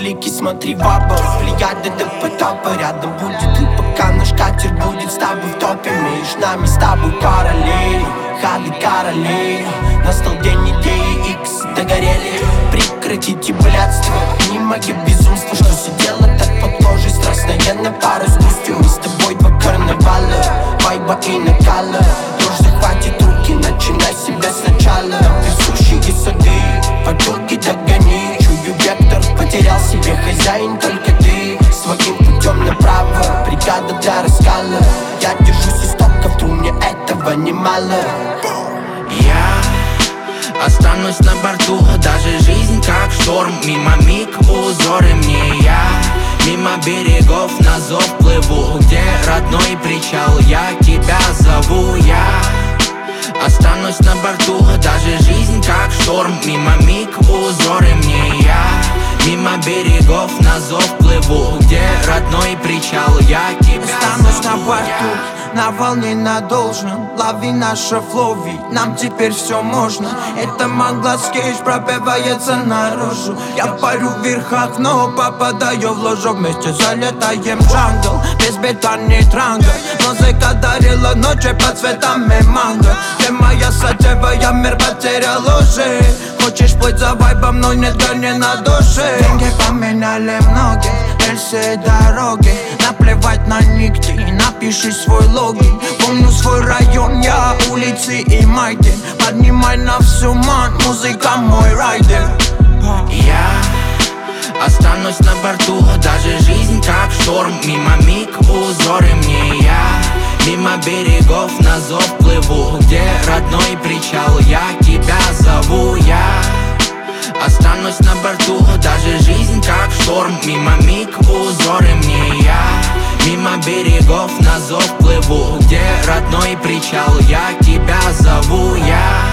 блики, смотри в оба. Плеяды до потопа, рядом будет ты, пока наш катер будет с тобой в топе. Между нами с тобой параллели, ходы королей. Настал день идеи X, догорели. Прекратите блядство, не мое безумство, что сидела так под кожей страстная на пару с грустью. Мы с тобой два карнавала, вайба и накала. Дрожь захватит руки, начинай себя сначала. Нам присущие сады, подруги догони. Чую вектор, потерял себе хозяин, только ты своим путем направо. Бригада для раскала, я держусь истоков, тру, мне этого немало. Я останусь на борту, даже жизнь как шторм. Мимо миг узоры мне я, мимо берегов на зов плыву. Где родной причал, я тебя зову. Я останусь на борту, даже жизнь как шторм. Мимо миг узоры мне я, мимо берегов на зов плыву. Где родной причал, я тебя останусь зову. на борту, на волне на должном. Лови наше флоу, ведь нам теперь все можно. Это Манглас Кейдж пробивается наружу. Я парю в верхах, но попадаю в ложу. Вместе залетаем в джангл, без бетонный трангл. Музыка дарила ночи под цветами манго. Ты моя сатева, я мир потерял уже. Хочешь плыть за вайбом, но нет горни на душе. Деньги поменяли многие, рельсы и дороги. Наплевать на нигде, напиши свой логин. Помню свой район, я улицы и майки. Поднимай на всю ман, музыка мой райдер. Я останусь на борту, даже жизнь как шторм. Мимо миг узоры мне я, мимо берегов на зов плыву. Где родной причал, я тебя зову. Я останусь на борту, даже жизнь как шторм. Мимо миг узоры мне я, мимо берегов на зов плыву. Где родной причал, я тебя зову. Я